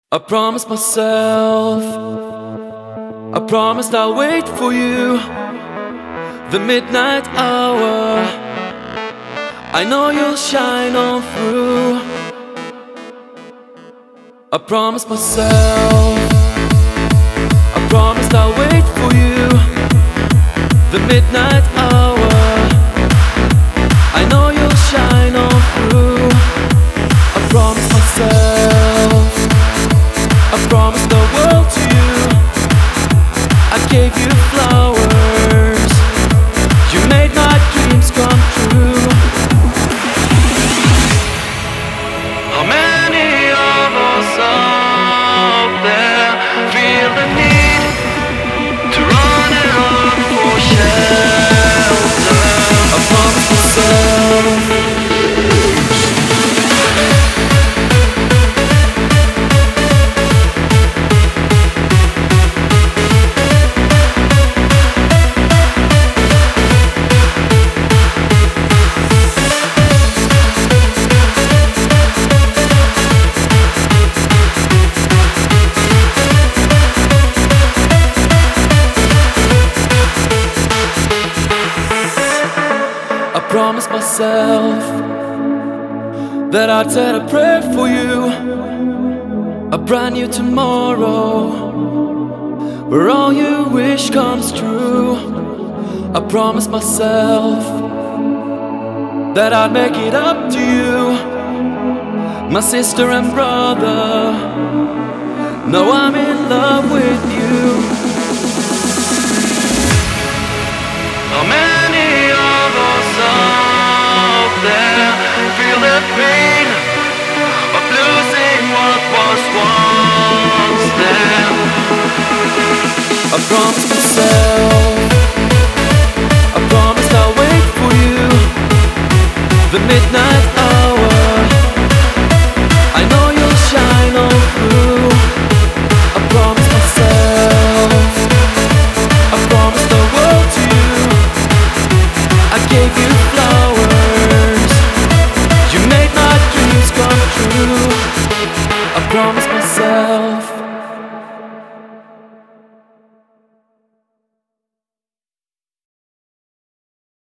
I promised myself, I promised I'll wait for you, the midnight hour. I know you'll shine on through. I promised myself, I promised I'll wait for you, the midnight hour. I know you'll shine on through. I promised myself, I promised the world to you. I gave you flowers, you made my dreams come true. How many of us out there feel the need to run and look for shelter? I promised myself, I promised myself that I'd said a prayer for you, a brand new tomorrow where all you wish comes true. I promised myself that I'd make it up to you, my sister and brother. Now I'm in love with you. How many of us out there feel the pain of losing what was once there? I promised myself, I promised I'll wait for you, the midnight hour. I know you'll shine on through. I promised myself, I promised the world to you. I gave you flowers, you made my dreams come true. I promised myself,